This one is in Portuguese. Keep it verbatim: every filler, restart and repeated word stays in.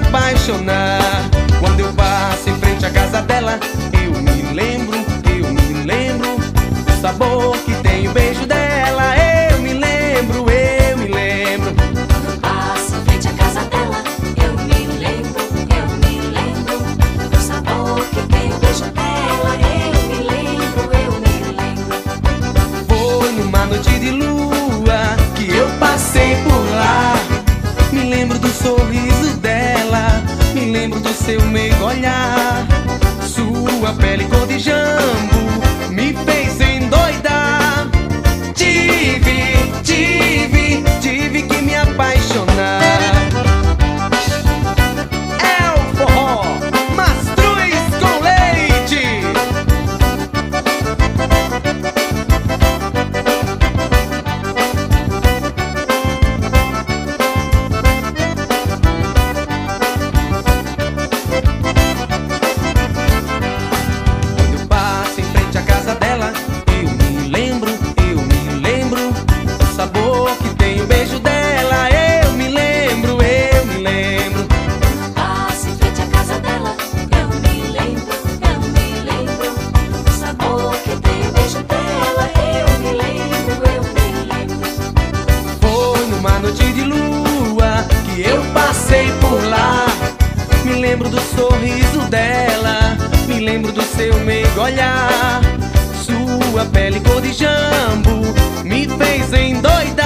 apaixonar. Quando eu passo em frente à casa dela, eu me lembro, eu me lembro do sabor que tem o beijo dela. Eu me lembro, eu me lembro. Quando eu passo em frente à casa dela, eu me lembro, eu me lembro do sabor que tem o beijo dela. Eu me lembro, eu me lembro. Foi numa noite de lua que eu passei por lá. Me lembro do sorriso dela, me lembro do seu meigo olhar. Sua pele cor de jambo me fez endoidar. Tive, tive, tive que me apaixonar. É o forró Mastruz com leite. Noite de lua que eu passei por lá. Me lembro do sorriso dela, me lembro do seu meigo olhar. Sua pele cor de jambo me fez endoidar.